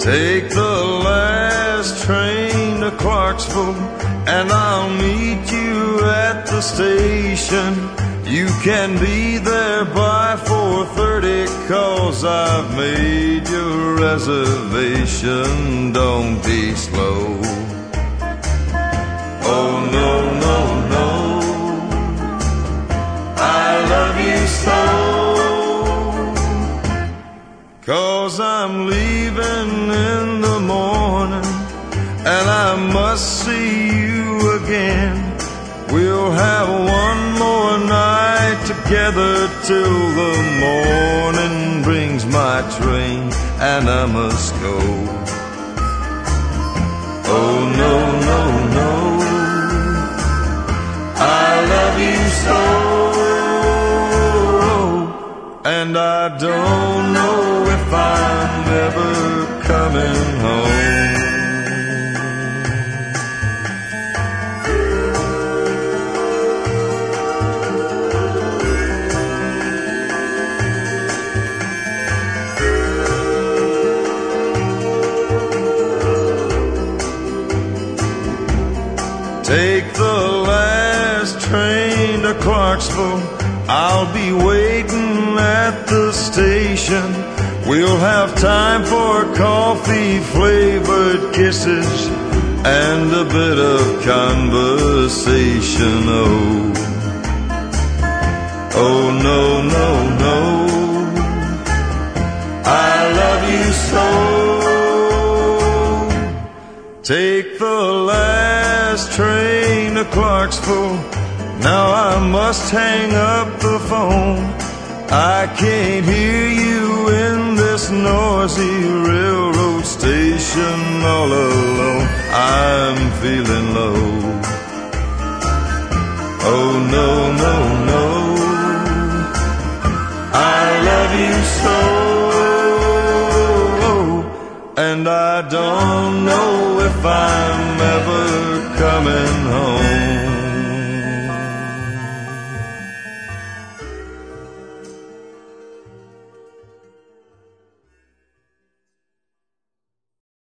Take the last train to Clarksville, and I'll meet you at the station. You can be there by 4:30, 'cause I've made your reservation. Don't be slow. Oh, no, no, no, I love you so. 'Cause I'm leaving in the morning, and I must see you again. We'll have one more night together till the morning brings my train, and I must go. Oh, no, no, no, I love you so. And I don't know if I'm ever coming home. Take the last train to Clarksville, I'll be waiting at the station. We'll have time for coffee-flavored kisses and a bit of conversation. Oh, oh, no, no, no, I love you so. Take the last train to Clarksville, now I must hang up the phone. I can't hear you in this noisy railroad station all alone. I'm feeling low. Oh, no, no, no, I love you so. And I don't know if I'm ever coming home.